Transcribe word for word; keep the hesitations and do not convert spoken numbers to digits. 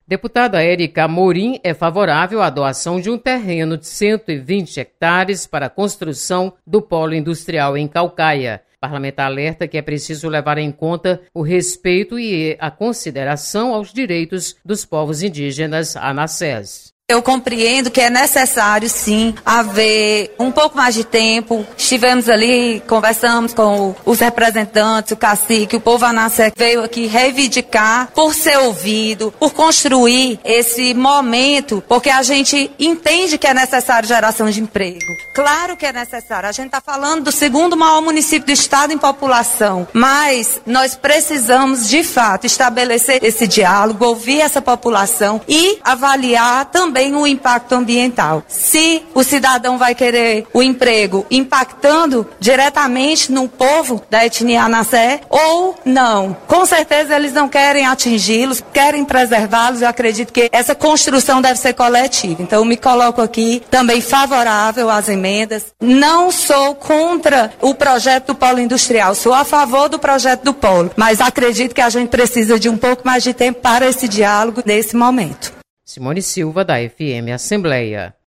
Deputada Érica Amorim é favorável à doação de um terreno de cento e vinte hectares para a construção do polo industrial em Caucaia. O parlamentar alerta que é preciso levar em conta o respeito e a consideração aos direitos dos povos indígenas ANACES. Eu compreendo que é necessário, sim, haver um pouco mais de tempo. Estivemos ali, conversamos com os representantes, o cacique, o povo ANACES veio aqui reivindicar por ser ouvido, por construir esse momento, porque a gente entende que é necessário geração de emprego. Claro que é necessário. A gente está falando do segundo maior município do estado em população, mas nós precisamos, de fato, estabelecer esse diálogo, ouvir essa população e avaliar também o impacto ambiental. Se o cidadão vai querer o emprego impactando diretamente no povo da etnia ANACES ou não. Com certeza eles não querem atingi-los, querem preservá-los. Eu acredito que essa construção deve ser coletiva. Então eu me coloco aqui também favorável às emendas. Não sou contra o projeto do polo industrial, sou a favor do projeto do polo, mas acredito que a gente precisa de um pouco mais de tempo para esse diálogo nesse momento. Simone Silva, da F M Assembleia.